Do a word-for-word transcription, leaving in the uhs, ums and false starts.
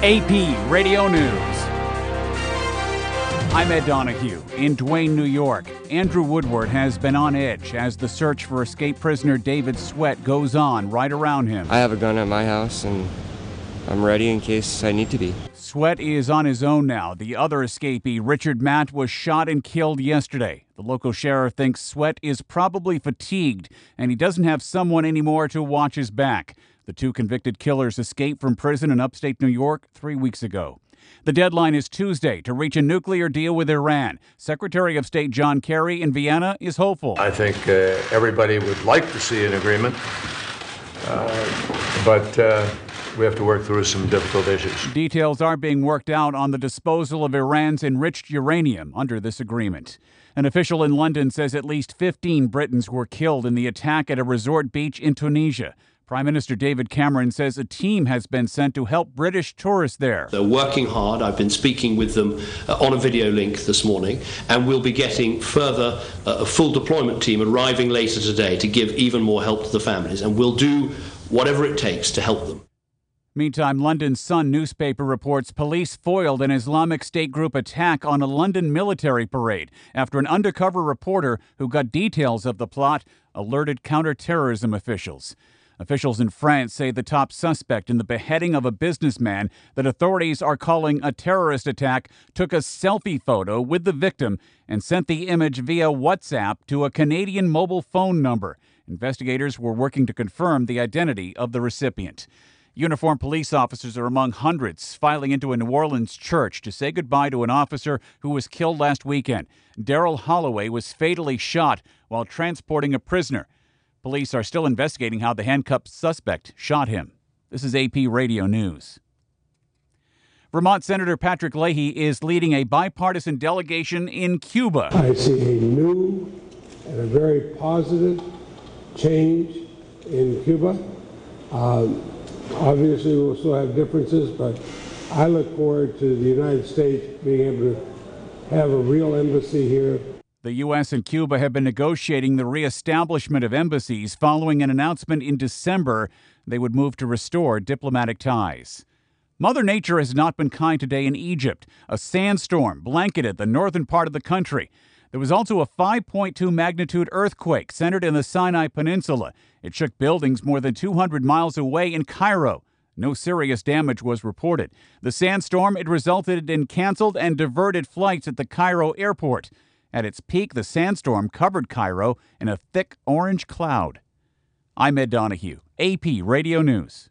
A P Radio News. I'm Ed Donahue. In Duane, New York, Andrew Woodward has been on edge as the search for escaped prisoner David Sweat goes on right around him. I have a gun at my house, and I'm ready in case I need to be. Sweat is on his own now. The other escapee, Richard Matt, was shot and killed yesterday. The local sheriff thinks Sweat is probably fatigued, and he doesn't have someone anymore to watch his back. The two convicted killers escaped from prison in upstate New York three weeks ago. The deadline is Tuesday to reach a nuclear deal with Iran. Secretary of State John Kerry in Vienna is hopeful. I think uh, everybody would like to see an agreement, uh, but uh, we have to work through some difficult issues. Details are being worked out on the disposal of Iran's enriched uranium under this agreement. An official in London says at least fifteen Britons were killed in the attack at a resort beach in Tunisia. Prime Minister David Cameron says a team has been sent to help British tourists there. They're working hard. I've been speaking with them uh, on a video link this morning, and we'll be getting further uh, a full deployment team arriving later today to give even more help to the families, and we'll do whatever it takes to help them. Meantime, London Sun newspaper reports police foiled an Islamic State group attack on a London military parade after an undercover reporter who got details of the plot alerted counterterrorism officials. Officials in France say the top suspect in the beheading of a businessman that authorities are calling a terrorist attack took a selfie photo with the victim and sent the image via WhatsApp to a Canadian mobile phone number. Investigators were working to confirm the identity of the recipient. Uniformed police officers are among hundreds filing into a New Orleans church to say goodbye to an officer who was killed last weekend. Daryl Holloway was fatally shot while transporting a prisoner. Police are still investigating how the handcuffed suspect shot him. This is A P Radio News. Vermont Senator Patrick Leahy is leading a bipartisan delegation in Cuba. I see a new and a very positive change in Cuba. Um, obviously, we'll still have differences, but I look forward to the United States being able to have a real embassy here. The U S and Cuba have been negotiating the reestablishment of embassies following an announcement in December they would move to restore diplomatic ties. Mother Nature has not been kind today in Egypt. A sandstorm blanketed the northern part of the country. There was also a five point two magnitude earthquake centered in the Sinai Peninsula. It shook buildings more than two hundred miles away in Cairo. No serious damage was reported. The sandstorm, it resulted in canceled and diverted flights at the Cairo airport. At its peak, the sandstorm covered Cairo in a thick orange cloud. I'm Ed Donahue, A P Radio News.